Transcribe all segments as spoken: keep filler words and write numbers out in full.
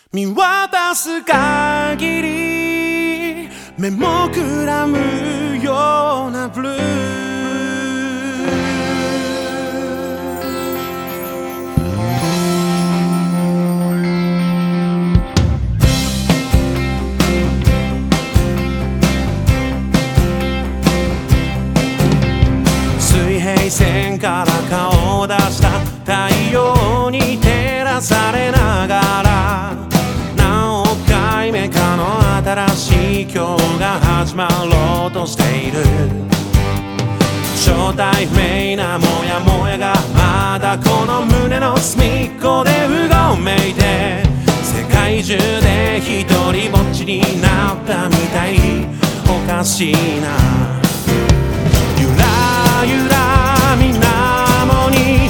見渡す限り目もくらむようなブルー水平線から顔を出した太陽に照らされながら何億回目かの新しい今日が始まろうとしている正体不明なモヤモヤがまだこの胸の隅っこでうごめいて世界中で一人ぼっちになったみたいおかしいなゆらゆら水面に映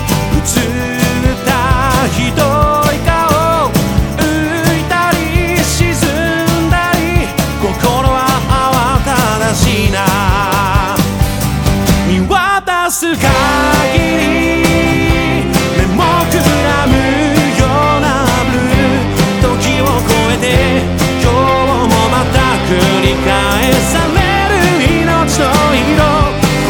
ったひどい顔浮いたり沈んだり心は慌ただしいな見渡す限り目もくらむようなブルー時を超えて今日もまた繰り返される命の色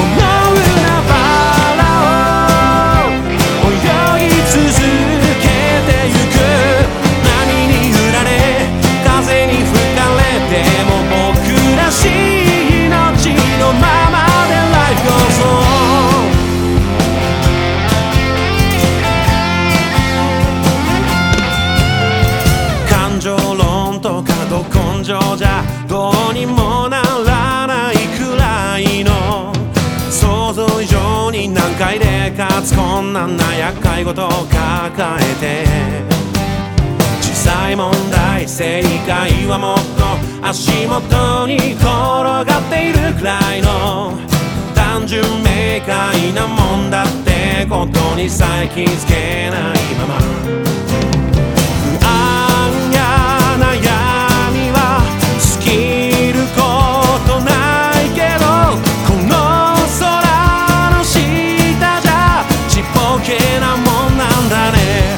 根性じゃどうにもならないくらいの想像以上に難解でかつ困難な厄介事を抱えて小さい問題正解はもっと足元に転がっているくらいの単純明快なもんだってことにさえ気づけないまま不安や悩み尽きることないけどこの空の下じゃちっぽけなもんなんだね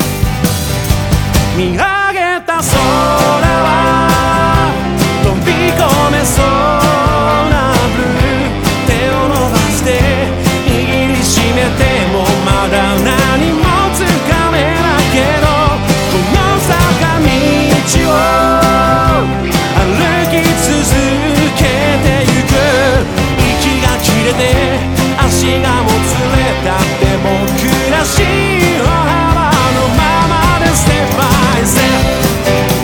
見上げた空は飛び込めそうなブルー手を伸ばして握りしめてもまだ何もつかめないけどこの坂道を足がもつれたって僕らしい歩幅のままでステップバイステップ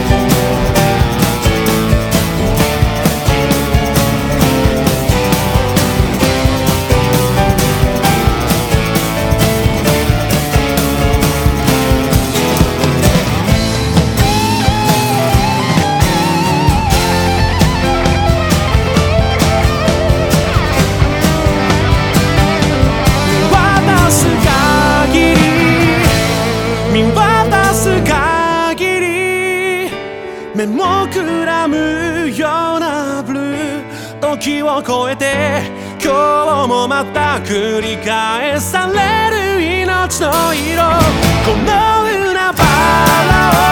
目もくらむようなブルー時を越えて今日もまた繰り返される命の色この海原を